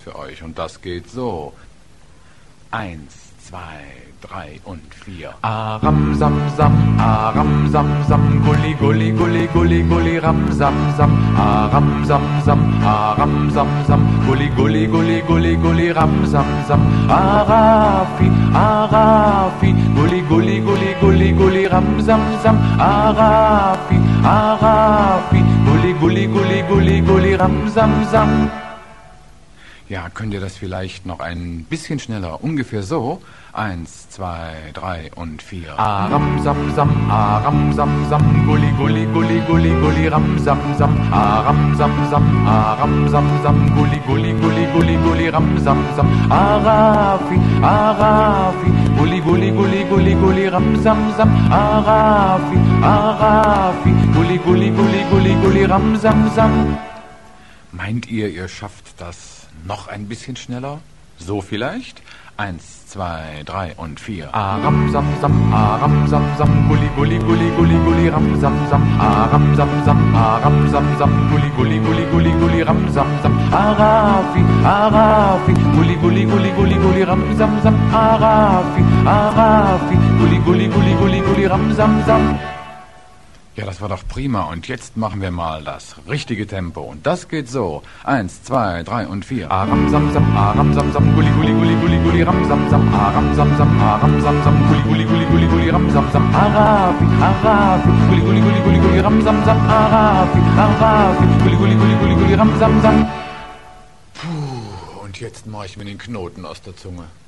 für euch und das geht so. 1, 2, 3 und 4. Aram sam sam, gulli gulli gulli gulli gulli ram sam sam, aram sam, gulli gulli gulli gulli gulli ram sam sam, arafi, gulli gulli gulli gulli gulli ram sam sam, arafi, gulli gulli gulli gulli gulli ram sam sam. Ja, könnt ihr das vielleicht noch ein bisschen schneller? Ungefähr so. 1, 2, 3 und 4. Aram sam sam, gulli gulli gulli gulli gulli ram sam sam. Aram sam sam, gulli gulli gulli gulli gulli ram sam sam. Arafi, gulli gulli gulli gulli gulli ram sam sam. Arafi, gulli gulli gulli gulli gulli ram sam sam. Meint ihr schafft das noch ein bisschen schneller? So vielleicht? 1, 2, 3 und 4. Aram sam sam, gulli gulli gulli gulli gulli ram sam sam. Aram sam sam, gulli gulli gulli gulli gulli ram sam sam. Arafi, gulli gulli gulli gulli gulli ram sam sam. Arafi, gulli gulli gulli gulli gulli ram sam sam. Ja, das war doch prima. Und jetzt machen wir mal das richtige Tempo. Und das geht so. 1, 2, 3 und 4. Aram sam sam, gulli gulli gulli gulli gulli ram sam sam. Aram sam sam, gulli gulli gulli gulli gulli ram sam sam. Arafi, gulli gulli gulli gulli gulli ram sam sam. Arafi, gulli gulli gulli gulli gulli ram sam sam. Puh, und jetzt mache ich mir den Knoten aus der Zunge.